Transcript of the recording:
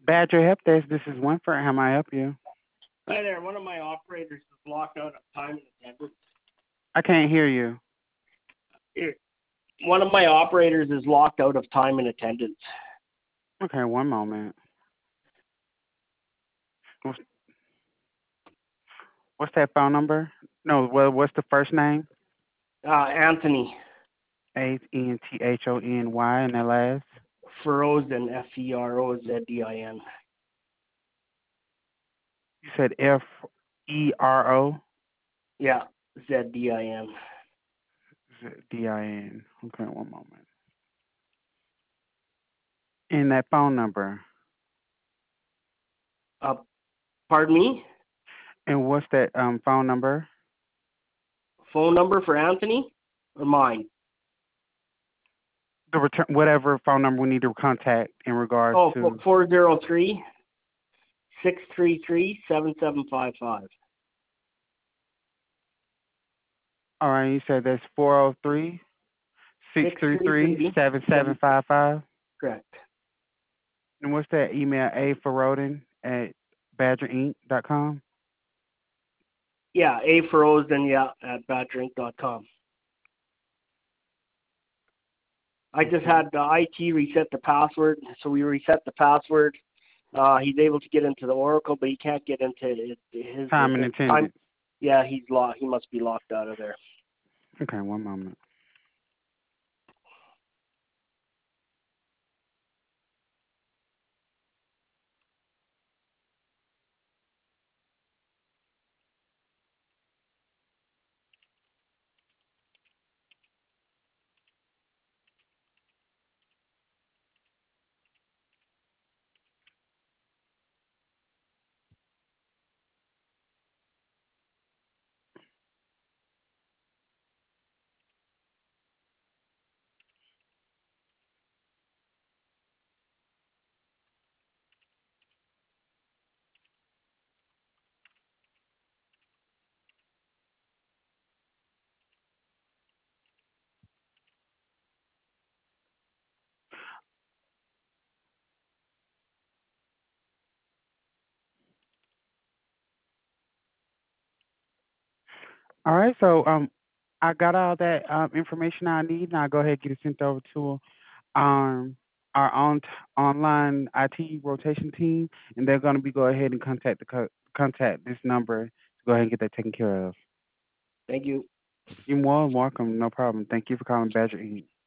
Badger Help Desk, this is Winford. How may I help you? Hi there. One of my operators is locked out of time and attendance. I can't hear you. Here, one of my operators is locked out of time and attendance. Okay, one moment. What's, what's that phone number? No, well, what's the first name? Anthony Anthony, and the last? Ferozin, Ferozin. You said Fero? Yeah, Zdin. Din. Okay, one moment. And that phone number. Uh, pardon me? And what's that phone number? Phone number for Anthony or mine? The return, whatever phone number we need to contact in regards Oh, to. 403 633 7755. All right, you said that's 403 633 7755. Correct. And what's that email? A. at badgerinc.com. Yeah, Ferozin, at badgerinc.com. I just had the IT reset the password, so we reset the password. He's able to get into the Oracle, but he can't get into his Time and attendance. Yeah, he's locked. He must be locked out of there. Okay, one moment. All right, so I got all that information I need, and I'll go ahead and get it sent over to um our online IT rotation team, and they're going to be go ahead and contact this number to go ahead and get that taken care of. Thank you. You're more than welcome. No problem. Thank you for calling Badger Inc.